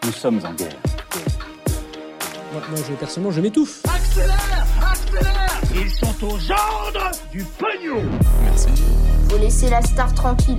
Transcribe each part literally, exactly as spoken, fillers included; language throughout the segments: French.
Nous sommes en guerre. Moi, moi je, personnellement, je m'étouffe. Accélère, accélère. Ils sont aux ordres du pognon. Merci. Faut laisser la star tranquille.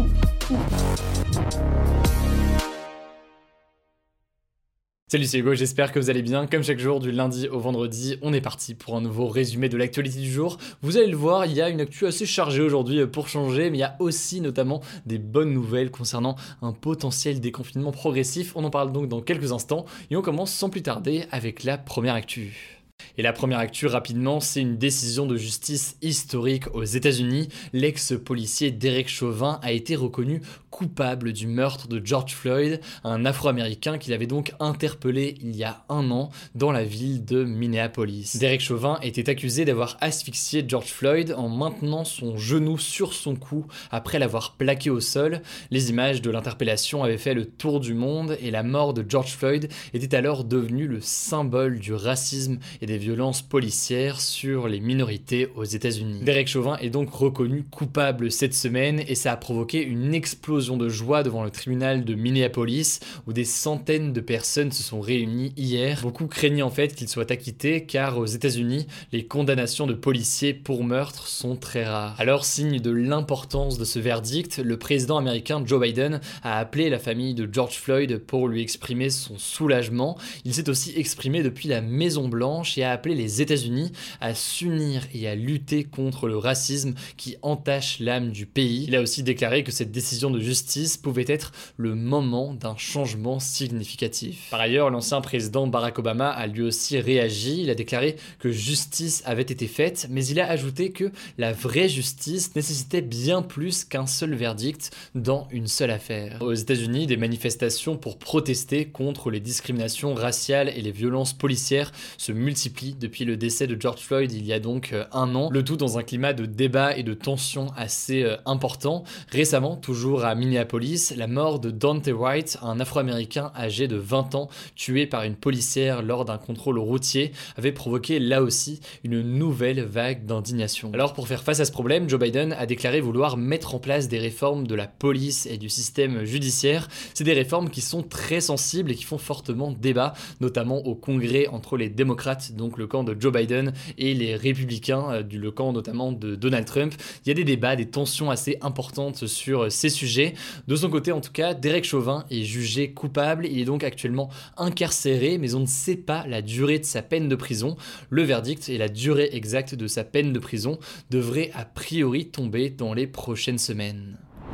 Salut, c'est Hugo, j'espère que vous allez bien. Comme chaque jour, du lundi au vendredi, on est parti pour un nouveau résumé de l'actualité du jour. Vous allez le voir, il y a une actu assez chargée aujourd'hui pour changer, mais il y a aussi notamment des bonnes nouvelles concernant un potentiel déconfinement progressif. On en parle donc dans quelques instants et on commence sans plus tarder avec la première actu. Et la première actu rapidement, c'est une décision de justice historique aux États-Unis. L'ex-policier Derek Chauvin a été reconnu coupable du meurtre de George Floyd, un Afro-Américain qu'il avait donc interpellé il y a un an dans la ville de Minneapolis. Derek Chauvin était accusé d'avoir asphyxié George Floyd en maintenant son genou sur son cou après l'avoir plaqué au sol. Les images de l'interpellation avaient fait le tour du monde et la mort de George Floyd était alors devenue le symbole du racisme et des violences policières sur les minorités aux États-Unis. Derek Chauvin est donc reconnu coupable cette semaine et ça a provoqué une explosion de joie devant le tribunal de Minneapolis où des centaines de personnes se sont réunies hier. Beaucoup craignaient en fait qu'il soit acquitté car aux États-Unis, les condamnations de policiers pour meurtre sont très rares. Alors, signe de l'importance de ce verdict, le président américain Joe Biden a appelé la famille de George Floyd pour lui exprimer son soulagement. Il s'est aussi exprimé depuis la Maison-Blanche et a appelé les États-Unis à s'unir et à lutter contre le racisme qui entache l'âme du pays. Il a aussi déclaré que cette décision de justice pouvait être le moment d'un changement significatif. Par ailleurs, l'ancien président Barack Obama a lui aussi réagi. Il a déclaré que justice avait été faite, mais il a ajouté que la vraie justice nécessitait bien plus qu'un seul verdict dans une seule affaire. Aux États-Unis, des manifestations pour protester contre les discriminations raciales et les violences policières se multiplient depuis le décès de George Floyd il y a donc un an, le tout dans un climat de débat et de tension assez euh, important. Récemment, toujours à Minneapolis, la mort de Daunte Wright, un Afro-Américain âgé de vingt ans, tué par une policière lors d'un contrôle routier, avait provoqué là aussi une nouvelle vague d'indignation. Alors pour faire face à ce problème, Joe Biden a déclaré vouloir mettre en place des réformes de la police et du système judiciaire. C'est des réformes qui sont très sensibles et qui font fortement débat, notamment au Congrès entre les démocrates, donc le camp de Joe Biden et les républicains, euh, du le camp notamment de Donald Trump. Il y a des débats, des tensions assez importantes sur ces sujets. De son côté en tout cas, Derek Chauvin est jugé coupable. Il est donc actuellement incarcéré, mais on ne sait pas la durée de sa peine de prison. Le verdict et la durée exacte de sa peine de prison devraient a priori tomber dans les prochaines semaines.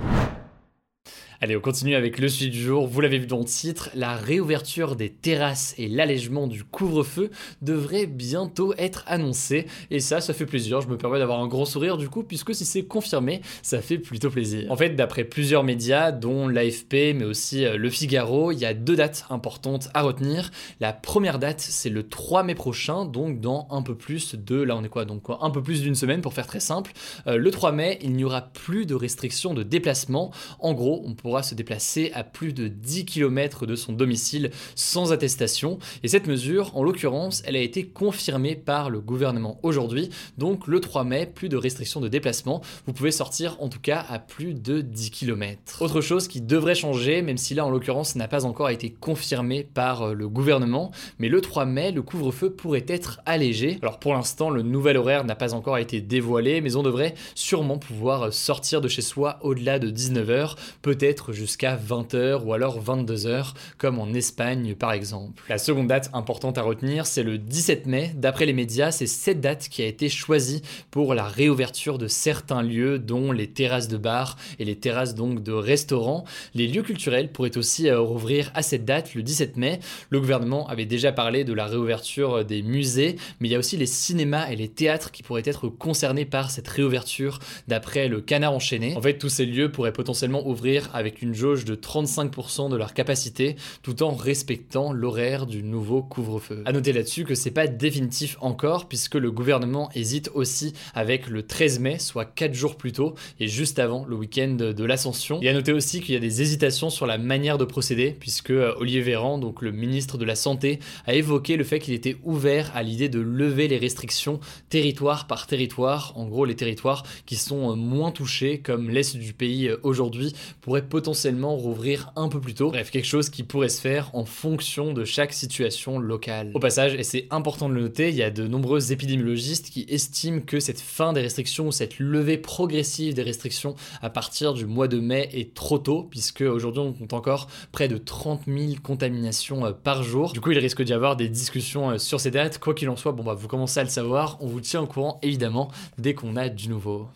Allez, on continue avec le suivi du jour. Vous l'avez vu dans le titre, la réouverture des terrasses et l'allègement du couvre-feu devrait bientôt être annoncé. Et ça, ça fait plaisir. Je me permets d'avoir un grand sourire du coup, puisque si c'est confirmé, ça fait plutôt plaisir. En fait, d'après plusieurs médias, dont l'A F P, mais aussi Le Figaro, il y a deux dates importantes à retenir. La première date, c'est le trois mai prochain, donc dans un peu plus de... Là, on est quoi? Donc quoi, un peu plus d'une semaine, pour faire très simple. Euh, le trois mai, il n'y aura plus de restrictions de déplacement. En gros, on pourra se déplacer à plus de dix kilomètres de son domicile sans attestation. Et cette mesure, en l'occurrence, elle a été confirmée par le gouvernement aujourd'hui. Donc le trois mai, plus de restrictions de déplacement. Vous pouvez sortir en tout cas à plus de dix kilomètres. Autre chose qui devrait changer, même si là en l'occurrence n'a pas encore été confirmé par le gouvernement, mais le trois mai, le couvre-feu pourrait être allégé. Alors pour l'instant, le nouvel horaire n'a pas encore été dévoilé, mais on devrait sûrement pouvoir sortir de chez soi au-delà de dix-neuf heures, peut-être jusqu'à vingt heures ou alors vingt-deux heures, comme en Espagne par exemple. La seconde date importante à retenir, c'est le dix-sept mai. D'après les médias, c'est cette date qui a été choisie pour la réouverture de certains lieux, dont les terrasses de bars et les terrasses donc de restaurants. Les lieux culturels pourraient aussi rouvrir à cette date, le dix-sept mai. Le gouvernement avait déjà parlé de la réouverture des musées, mais il y a aussi les cinémas et les théâtres qui pourraient être concernés par cette réouverture, d'après le Canard enchaîné. En fait, tous ces lieux pourraient potentiellement ouvrir avec avec une jauge de trente-cinq pour cent de leur capacité, tout en respectant l'horaire du nouveau couvre-feu. A noter là-dessus que c'est pas définitif encore, puisque le gouvernement hésite aussi avec le treize mai, soit quatre jours plus tôt, et juste avant le week-end de l'Ascension. Et à noter aussi qu'il y a des hésitations sur la manière de procéder, puisque Olivier Véran, donc le ministre de la Santé, a évoqué le fait qu'il était ouvert à l'idée de lever les restrictions territoire par territoire. En gros, les territoires qui sont moins touchés, comme l'Est du pays aujourd'hui, pourraient potentiellement rouvrir un peu plus tôt. Bref, quelque chose qui pourrait se faire en fonction de chaque situation locale. Au passage, et c'est important de le noter, il y a de nombreux épidémiologistes qui estiment que cette fin des restrictions ou cette levée progressive des restrictions à partir du mois de mai est trop tôt, puisque aujourd'hui on compte encore près de trente mille contaminations par jour. Du coup, il risque d'y avoir des discussions sur ces dates. Quoi qu'il en soit, bon bah vous commencez à le savoir, on vous tient au courant évidemment dès qu'on a du nouveau.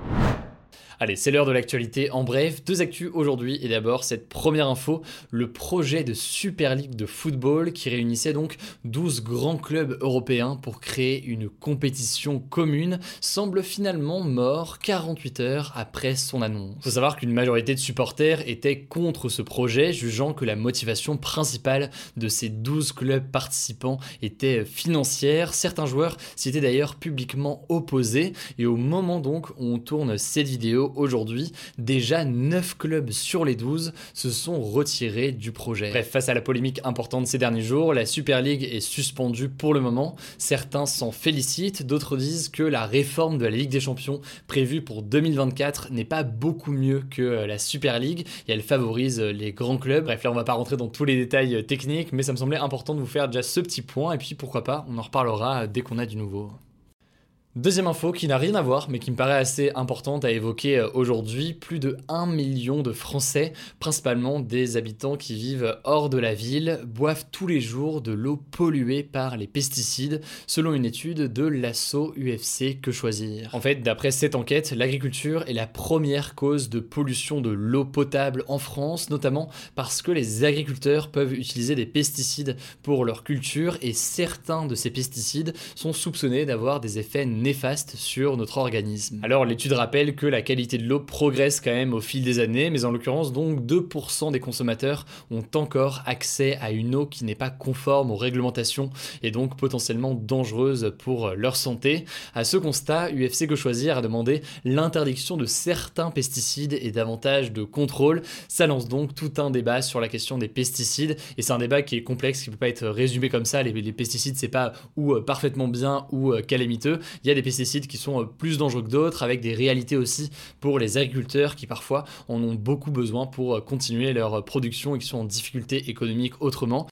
Allez, c'est l'heure de l'actualité en bref. Deux actus aujourd'hui et d'abord cette première info, le projet de Super League de football qui réunissait donc douze grands clubs européens pour créer une compétition commune semble finalement mort quarante-huit heures après son annonce. Il faut savoir qu'une majorité de supporters étaient contre ce projet, jugeant que la motivation principale de ces douze clubs participants était financière. Certains joueurs s'y étaient d'ailleurs publiquement opposés et au moment donc où on tourne cette vidéo, aujourd'hui, déjà neuf clubs sur les douze se sont retirés du projet. Bref, face à la polémique importante ces derniers jours, la Super League est suspendue pour le moment. Certains s'en félicitent, d'autres disent que la réforme de la Ligue des Champions prévue pour deux mille vingt-quatre n'est pas beaucoup mieux que la Super League et elle favorise les grands clubs. Bref, là on va pas rentrer dans tous les détails techniques, mais ça me semblait important de vous faire déjà ce petit point et puis pourquoi pas, on en reparlera dès qu'on a du nouveau. Deuxième info qui n'a rien à voir mais qui me paraît assez importante à évoquer aujourd'hui, plus de un million de Français, principalement des habitants qui vivent hors de la ville, boivent tous les jours de l'eau polluée par les pesticides, selon une étude de l'asso U F C Que Choisir. En fait, d'après cette enquête, l'agriculture est la première cause de pollution de l'eau potable en France, notamment parce que les agriculteurs peuvent utiliser des pesticides pour leur culture et certains de ces pesticides sont soupçonnés d'avoir des effets néfaste sur notre organisme. Alors l'étude rappelle que la qualité de l'eau progresse quand même au fil des années, mais en l'occurrence donc deux pour cent des consommateurs ont encore accès à une eau qui n'est pas conforme aux réglementations et donc potentiellement dangereuse pour leur santé. À ce constat, U F C Que Choisir a demandé l'interdiction de certains pesticides et davantage de contrôle. Ça lance donc tout un débat sur la question des pesticides et c'est un débat qui est complexe, qui ne peut pas être résumé comme ça. Les, les pesticides c'est pas ou parfaitement bien ou calamiteux. Il y a des pesticides qui sont plus dangereux que d'autres, avec des réalités aussi pour les agriculteurs qui parfois en ont beaucoup besoin pour continuer leur production et qui sont en difficulté économique autrement.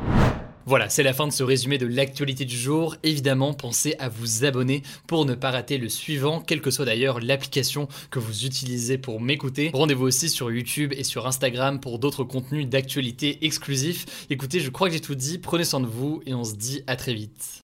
Voilà, c'est la fin de ce résumé de l'actualité du jour. Évidemment, pensez à vous abonner pour ne pas rater le suivant, quelle que soit d'ailleurs l'application que vous utilisez pour m'écouter. Rendez-vous aussi sur YouTube et sur Instagram pour d'autres contenus d'actualité exclusifs. Écoutez, je crois que j'ai tout dit, prenez soin de vous et on se dit à très vite.